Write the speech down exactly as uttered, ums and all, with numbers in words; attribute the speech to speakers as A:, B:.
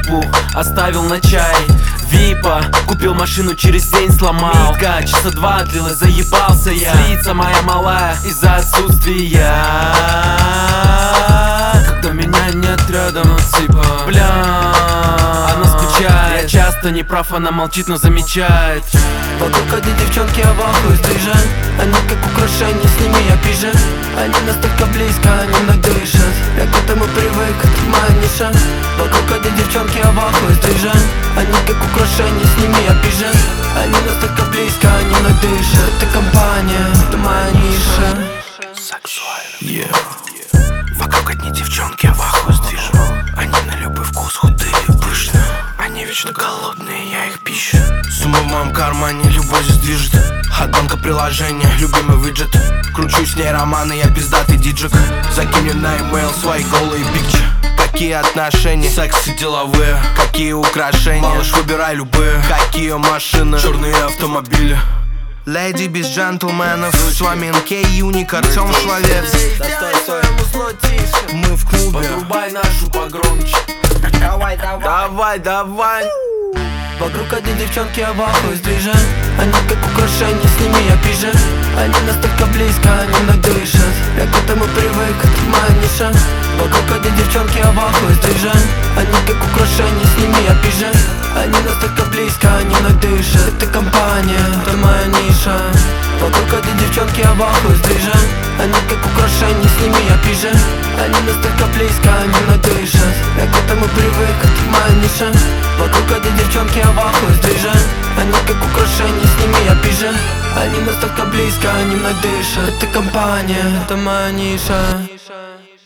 A: випух, оставил на чай Випа, купил машину, через день сломал. Митка, часа два длилась, заебался я. Злится моя малая из-за отсутствия, когда меня нет рядом, ну типа, бля, она скучает. Я часто не прав, она молчит, но замечает.
B: Вокруг одни девчонки, а в ахуе движа. Они как украшения, с ними я пижа. Они настолько близко, они мной дышат. Я к этому привык, это моя ниша. Вокруг одни девчонки, а в ахуе движа. Они как украшения, с ними я пижа. Они настолько близко, они мной дышат. Это компания, это моя ниша.
C: Сексуально, yeah. Вокруг одни девчонки, а в ахуе движа. Они на любой вкус худые и пышные. Они вечно голодные, я их пищу. Сумма в моем кармане, любовь здесь движет. От банка приложения, любимый виджет. Кручу с ней романы, я пиздатый диджик. Закинь мне на имейл свои голые пикчи. Какие отношения, секс и деловые. Какие украшения, малыш, выбирай любые. Какие машины, черные автомобили. Леди без джентльменов, с вами эн кей, Юник, Артем Шловец. Мы в клубе.
A: Подрубай нашу погромче.
B: Давай, давай,
A: Давай, давай.
B: Вокруг одни девчонки, а в ахуе движа. Они как украшения, с ними я пижа. Они настолько близко, они мной дышат. Я к этому привык, это моя ниша. Вокруг одни девчонки, а в ахуе движа. Они как украшения, с ними я пижа. Они настолько близко, они мной дышат. Это компания, это моя ниша. Вокруг одни девчонки, а в ахуе движа. Они как украшения, с ними я пижа. Они настолько близко, они мной дышат. Я к этому привык, это моя ниша. Вокруг одни девчонки, а в ахуе движа. Они как украшения, с ними я пижа. Они настолько близко, они мной дышат. Это компания, это моя ниша.